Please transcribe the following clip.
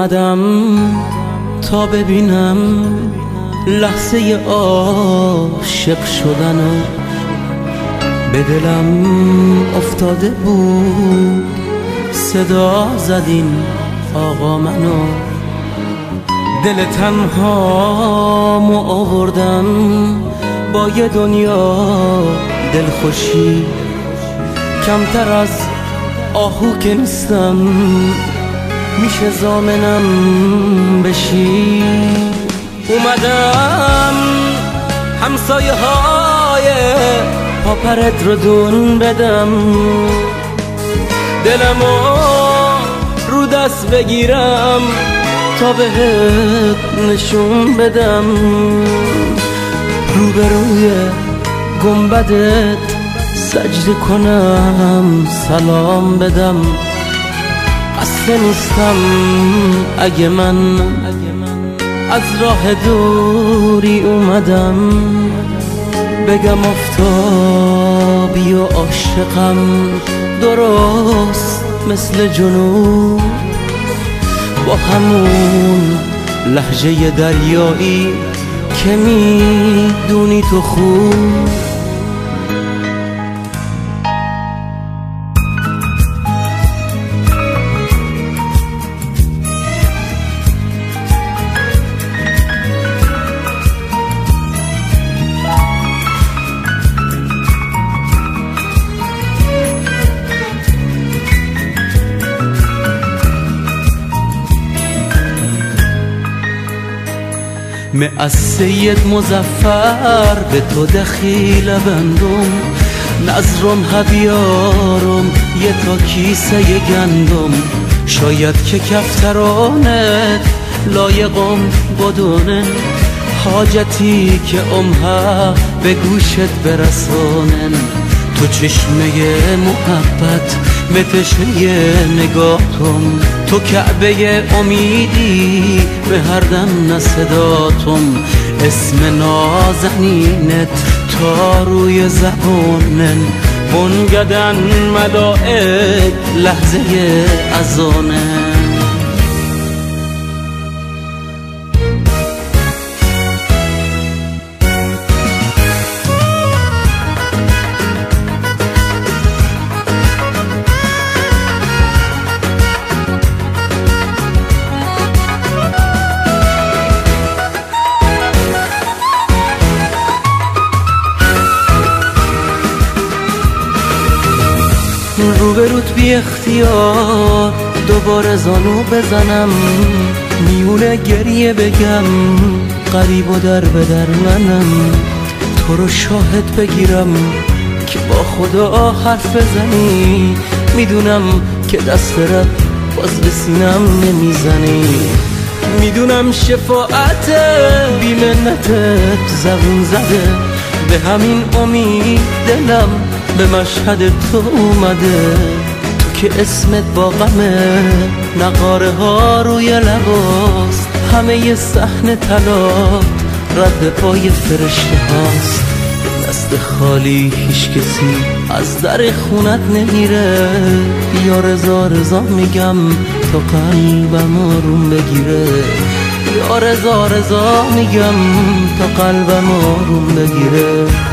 اومدم تا ببینم لحظه عاشق شدنو، به دلم افتاده بود صدا زدین آقا منو. دل تنهامو آوردم با یه دنیا دلخوشی، کمتر از آهو که نیستم میشه ضامنم بشی. اومدم همسایه های پاپرت رو دون بدم، دلمو رو دست بگیرم تا بهت نشون بدم، روبروی گنبدت سجده کنم سلام بدم. قصد نیستم اگه من از راه دوری اومدم بگم آفتابی و عاشقم درست مثل جنوب، با همون لهجه دریایی که میدونی تو خوب. از سید مظفر به تو دخیل بندم، نظرم هبیارم یه تا کیسه گندم. شاید که کفترانت لایقم بدونه، حاجتی که امها به گوشت برسانن. تو چشمه محبت به تشنه نگاهتم، تو کعبه امیدی به هر دم نصداتم. اسم نازنینت تا روی زبانن، بنگدن ملائک لحظه اذانن. روبروت بی اختیار دوباره زانو بزنم، میونه گریه بگم قریب و در به در منم. تو رو شاهد بگیرم که با خدا حرف بزنی، میدونم که دست رب باز به سینم نمیزنی. میدونم شفاعت بی منتت زبون زده، به همین امید دلم به مشهد تو اومده. تو که اسمت با غمه، نقاره ها روی لباست، همه ی صحن طلات رد پای فرشته هاست. دست خالی هیچ کسی از در خونت نمیره، یا رضا رضا میگم تا قلبم آروم بگیره، یا رضا رضا میگم تا قلبم آروم بگیره.